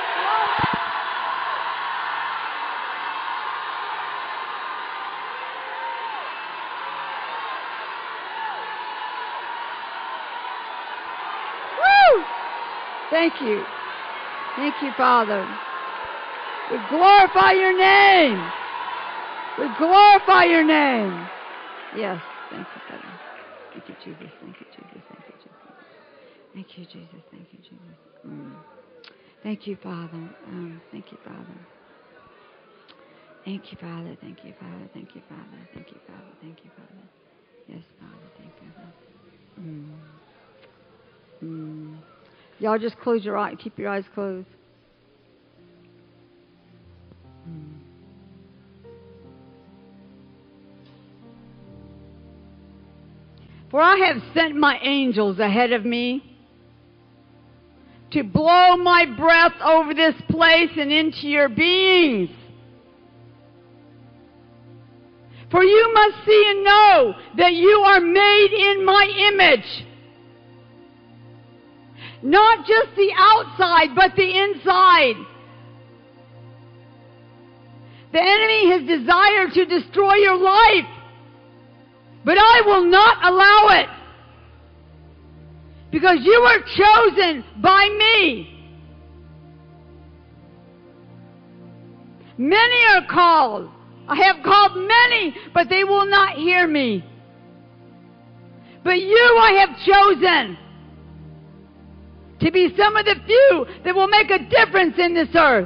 Woo! Thank you. Thank you, Father. We glorify your name. We glorify your name. Yes. Thank you, Father. Thank you, Jesus. Thank you, Jesus. Thank you, Jesus. Thank you, Jesus. Thank you, Jesus. Thank you, Father. Thank you, Father. Thank you, Father. Thank you, Father. Thank you, Father. Thank you, Father. Thank you, Father. Yes, Father. Thank you, Father. Y'all just close your eyes. Keep your eyes closed. For I have sent my angels ahead of me to blow my breath over this place and into your beings. For you must see and know that you are made in my image. Not just the outside, but the inside. The enemy has desired to destroy your life, but I will not allow it. Because you are chosen by me. Many are called. I have called many, but they will not hear me. But you I have chosen to be some of the few that will make a difference in this earth.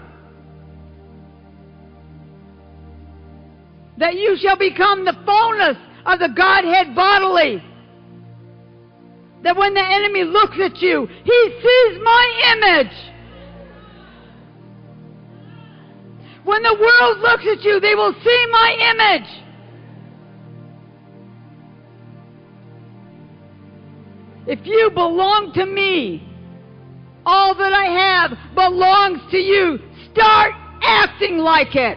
That you shall become the fullness of the Godhead bodily. That when the enemy looks at you, he sees my image. When the world looks at you, they will see my image. If you belong to me, all that I have belongs to you. Start acting like it.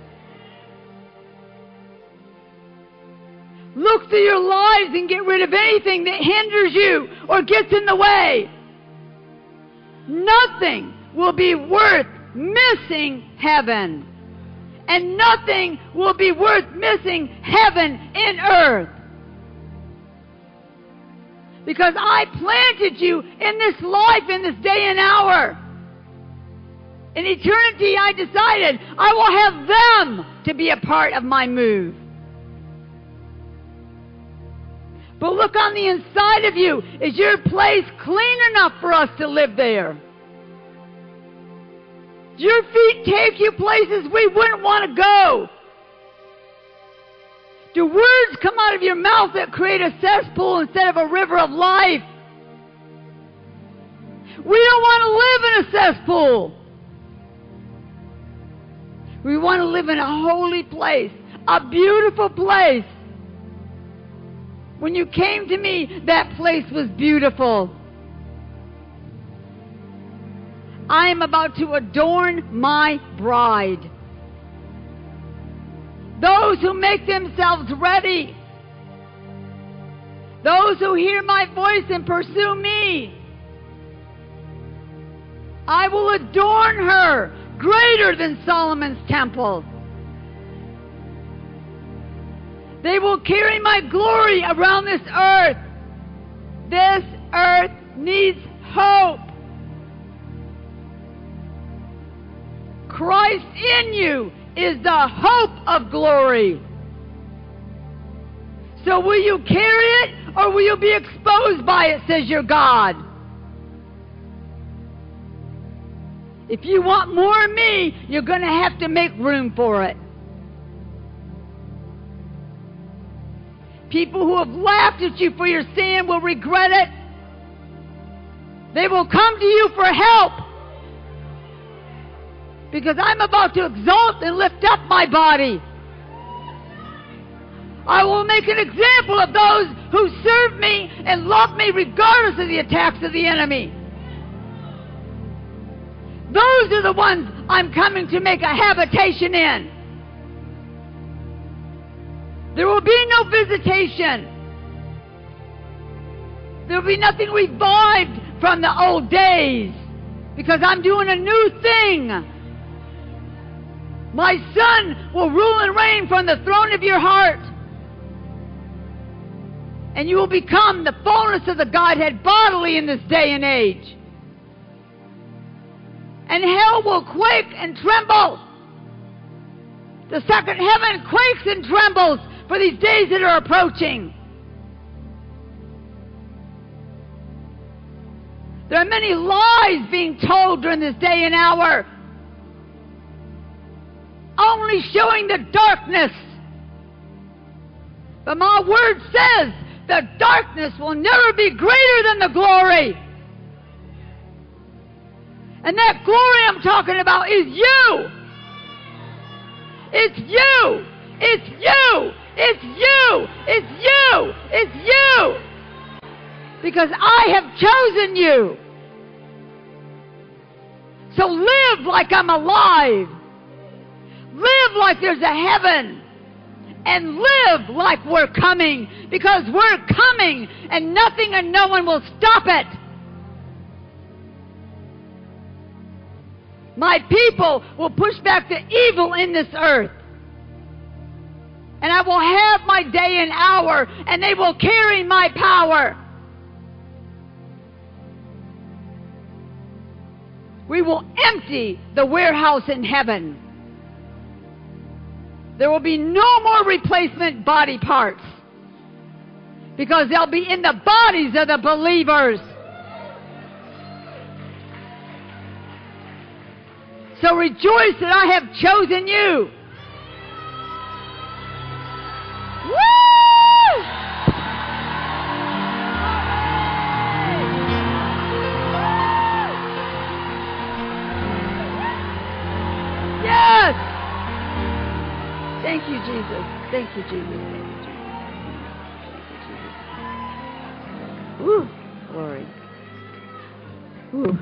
Look through your lives and get rid of anything that hinders you or gets in the way. Nothing will be worth missing heaven. And nothing will be worth missing heaven and earth. Because I planted you in this life, in this day and hour. In eternity, I decided I will have them to be a part of my move. But look on the inside of you. Is your place clean enough for us to live there? Do your feet take you places we wouldn't want to go? Do words come out of your mouth that create a cesspool instead of a river of life? We don't want to live in a cesspool. We want to live in a holy place, a beautiful place. When you came to me, that place was beautiful. I am about to adorn my bride. Those who make themselves ready. Those who hear my voice and pursue me. I will adorn her greater than Solomon's temple. They will carry my glory around this earth. This earth needs hope. Christ in you is the hope of glory. So will you carry it or will you be exposed by it, says your God? If you want more of me, you're going to have to make room for it. People who have laughed at you for your sin will regret it. They will come to you for help. Because I'm about to exalt and lift up my body. I will make an example of those who serve me and love me regardless of the attacks of the enemy. Those are the ones I'm coming to make a habitation in. There will be no visitation. There will be nothing revived from the old days. Because I'm doing a new thing. My Son will rule and reign from the throne of your heart. And you will become the fullness of the Godhead bodily in this day and age. And hell will quake and tremble. The second heaven quakes and trembles for these days that are approaching. There are many lies being told during this day and hour, only showing the darkness. But my word says the darkness will never be greater than the glory. And that glory I'm talking about is you. It's you. It's you. It's you. It's you. It's you. Because I have chosen you. So live like I'm alive. Live like there's a heaven. And live like we're coming. Because we're coming. And nothing and no one will stop it. My people will push back the evil in this earth. And I will have my day and hour, and they will carry my power. We will empty the warehouse in heaven. There will be no more replacement body parts. Because they'll be in the bodies of the believers. So rejoice that I have chosen you. Woo! Yes! Thank you, Jesus. Thank you, Jesus. Thank you, Jesus. Woo! Glory. Woo.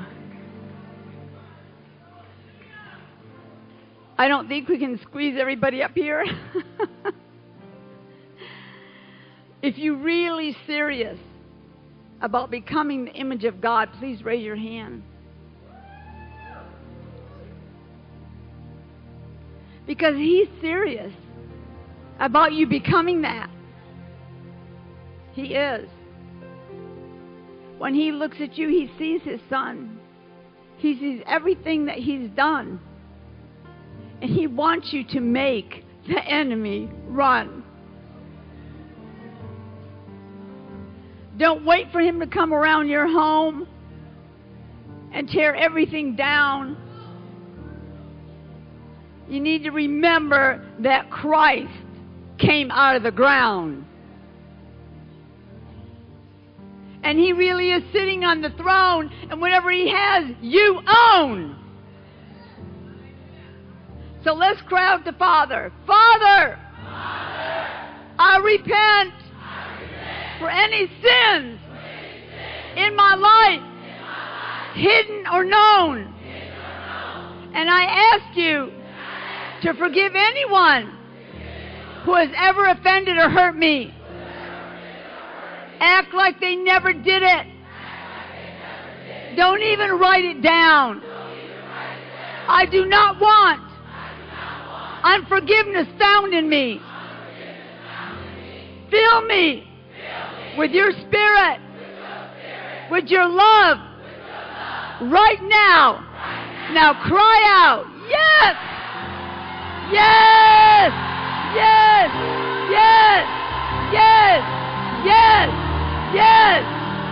I don't think we can squeeze everybody up here. If you're really serious about becoming the image of God, please raise your hand. because He's serious about you becoming that. He is. When He looks at you, He sees His Son. He sees everything that He's done. And He wants you to make the enemy run. Don't wait for Him to come around your home and tear everything down. You need to remember that Christ came out of the ground. And He really is sitting on the throne, and whatever He has, you own. So let's cry out to Father. Father, I repent for any sins in my life, hidden or known. And I ask you to forgive anyone who has ever offended or hurt me. Act like they never did it. Don't even write it down. I do not want unforgiveness found in me. Fill me with your Spirit, with your love, right now. Now cry out, yes! Yes! Yes! Yes! Yes! Yes! Yes!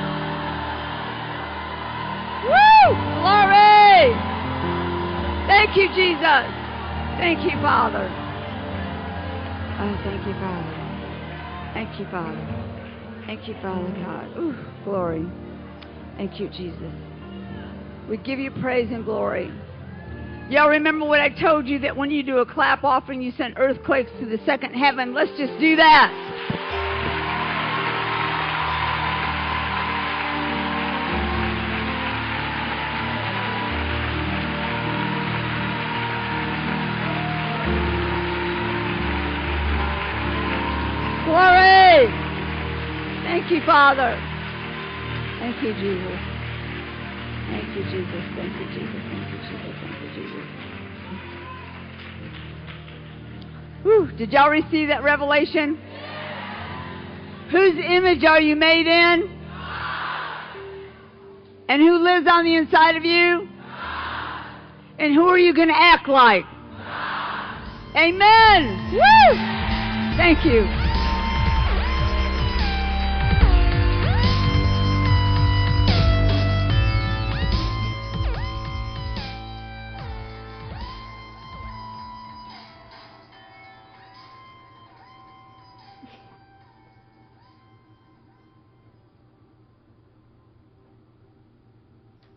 Woo! Glory! Thank you, Jesus. Thank you, Father. Oh, thank you, Father. Thank you, Father. Thank you, Father God. Ooh, glory. Thank you, Jesus. We give you praise and glory. Y'all remember what I told you, that when you do a clap offering, you send earthquakes to the second heaven? Let's just do that. Glory! Thank you, Father. Thank you, Jesus. Thank you, Jesus. Thank you, Jesus. Thank you, Jesus. Thank you, Jesus. Whew. Did y'all receive that revelation? Whose image are you made in? And who lives on the inside of you? And who are you going to act like? Amen. Woo! Thank you.